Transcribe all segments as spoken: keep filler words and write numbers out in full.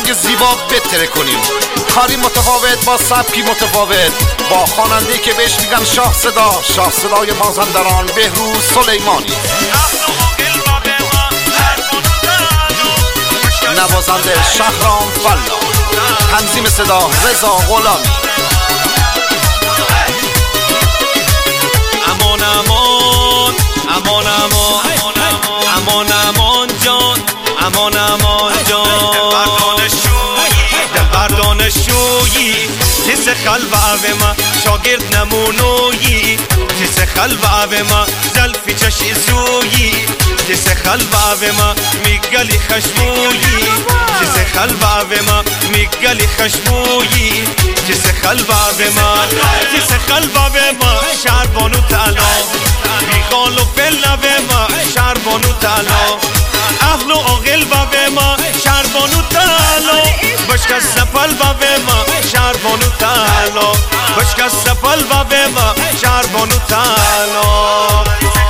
آهنگ زیبا بتره کنیم. کاری متفاوت با سبکی متفاوت، با خواننده‌ای که بهش میگن شاه صدا، شاه صدای مازندران بهروز سلیمانی. نوازنده شهرام فلا، تنظیم صدا رضا غلامی. امان امان امان امان امان امان جان، امان امان جان، دلبر دانشجویی تیز خلوه ما شاگرد نمونویی، تیز خلوه ما زلفی چشی زویی، تیز خلوه ما میگلی خشمویی، تیز خلوه ما میگلی خشمویی، تیز خلوه ما تیز خلوه ما شربانو تلا، بیخال و فلوه ما شربانو تلا، اهل و عاقل و ما شربانو تلا، بشکست سپل و ما شربانو تلا، بشکست سپل و ما شربانو تلا.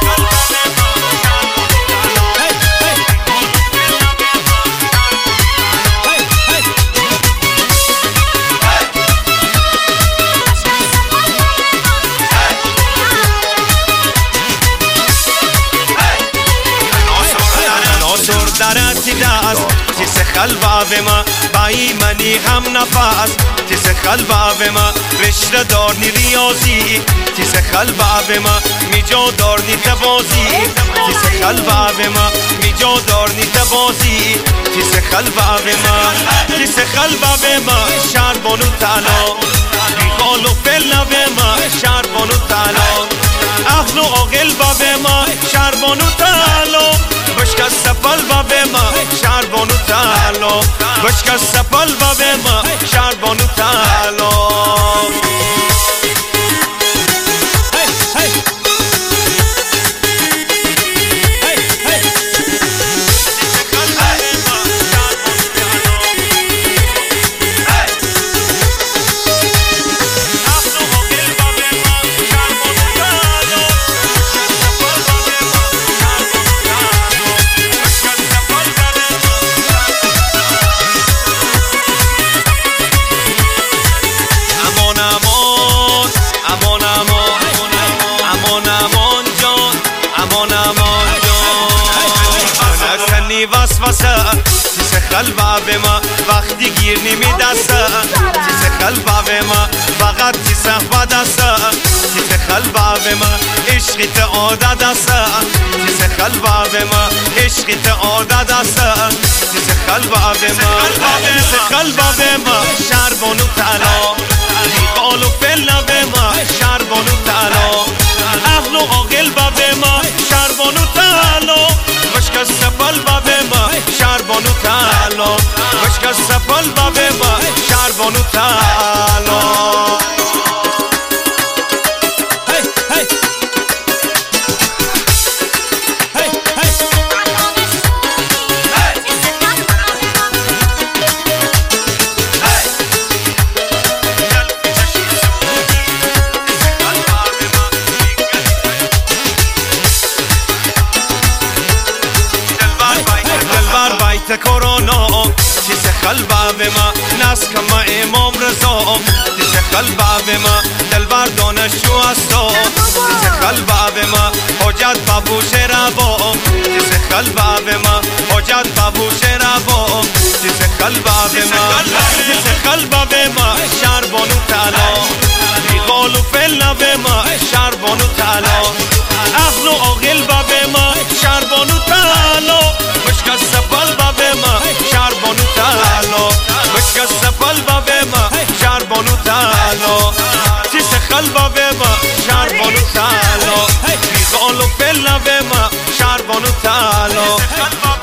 درتی دست تیس خلوه ما بایی منی هم نفس، تیس خلوه ما رشته دارنی ریاضی، تیس خلوه ما میجا دارنی تبازی، تیس خلوه ما میجا دارنی تبازی، تیس خلوه ما تیس خلوه ما شربانو تلا، بیخال و فلوه ما شربانو تلا، اهل و عاقل و ما شربانو تلا، بشکست سپل و ما شربانو تلا، بشکست سپل و ما شربانو تلا. وسوسه تیس خلوه ما وقتی گیر نمی دسته، تیس خلوه ما فقط تیس بدسته، تیس خلوه ما عشقی تا عادت دسته، تیس خلوه ما عشقی تا عادت دسته، تیس خلوه ما تیس خلوه ما شربانو تلا، بیخال و فلوه ما شربانو تلا، اهل و عاقل و ما شربانو تلا، بشکست سپل و ما شربانو تلا، بشکست سپل و ما شربانو تلا. کرونا تیس خلوه ما ناس کما امام رضا، تیس خلوه ما دلبر دانشجو هستا، تیس خلوه ما حجت بابوش روا، تیس خلوه ما حجت بابوش روا، تیس خلوه ما تیس خلوه ما شربانو تلا، بیخال و فلوه ما شربانو تلا، اهل و عاقل و ما شربانو تلا، بشکست سپل و ما شربانو تلا، بشکست سپل و ما شربانو تلا، تیس خلوه ما شربانو تلا، بیخال و فلوه ما شربانو تلا.